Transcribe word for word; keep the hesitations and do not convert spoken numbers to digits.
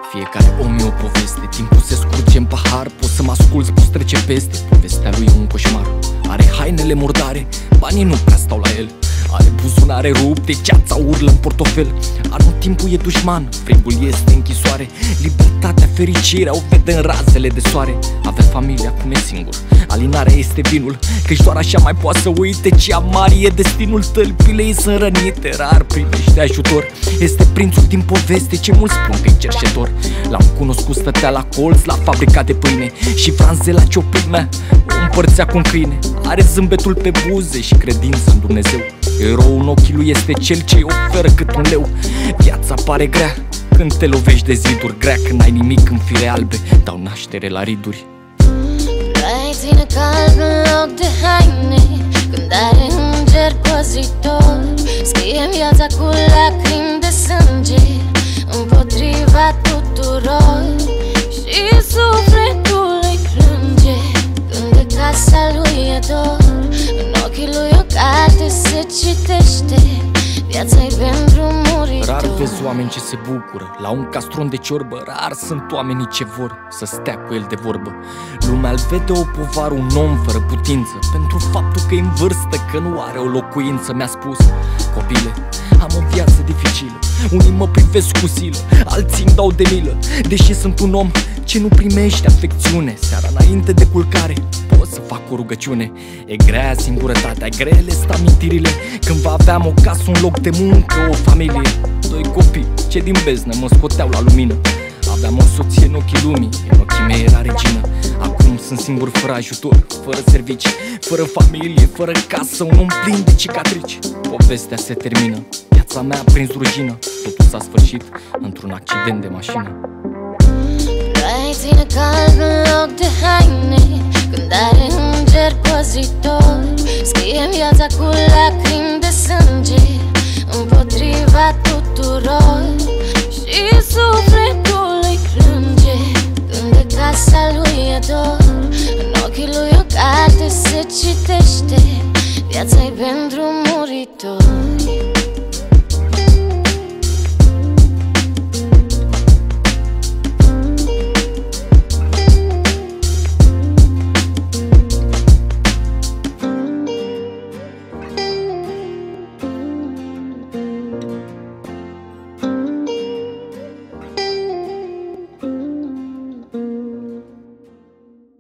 Fiecare om e o poveste, timpul se scurge în pahar. Poți să mă asculți, poți trece peste. Povestea lui e un coșmar. Are hainele murdare, banii nu prea stau la el. Are buzunare rupte, ceața urlă în portofel. Anotimpul e dușman, frigul este închisoare. Libertatea, fericirea o vede în razele de soare. Avea familia, acum e singur, alinarea este vinul, căci doar așa mai poate să uite ce amar e destinul. Tălpile ei sunt rănite, rar primește ajutor. Este prințul din poveste, ce mulți spun că-i cerșetor. L-am cunoscut, stătea la colț, la fabrica de pâine, și franzela cioplimea o împărțea cu un câine. Are zâmbetul pe buze și credință în Dumnezeu. Eroul în ochii lui este cel ce-i oferă cât un leu. Viața pare grea când te lovești de ziduri, grea când ai nimic în fire albe, dau naștere la riduri. Ai ține calm în loc de haine, când are înger păzitor. Scrie viața cu lacrimi de sânge, împotriva tuturor. Și sufletul îi plânge când de casa lui e dor. În ochii lui o carte se citește, viața-i pentru muritor. Rar vezi oameni ce se bucură la un castron de ciorbă, rar sunt oamenii ce vor să stea cu el de vorbă. Lumea-l vede o povară, un om fără putință, pentru faptul că e în vârstă, că nu are o locuință. Mi-a spus: copile, am o viață dificilă, unii mă privesc cu silă, alții îmi dau de milă. Deși sunt un om ce nu primește afecțiune, seara înainte de culcare pot să fac o rugăciune. E grea singurătatea, grele sunt amintirile, când va aveam o casă, un loc de muncă, o familie. Doi copii ce din beznă mă scoteau la lumină. Aveam o soție în ochii lumii, în ochii mei era regină. Acum sunt singur, fără ajutor, fără servici, fără familie, fără casă, un om plin de cicatrici. Povestea se termină, viața mea a prins rugină, totul s-a sfârșit într-un accident de mașină. Ai ține calm în loc de haine, când are înger păzitor. Scrie viața cu lacrimi de sânge, împotriva tuturor. Și sufletul îi plânge când de casa lui e dor. În ochii lui o carte se citește, viața-i pentru muritori.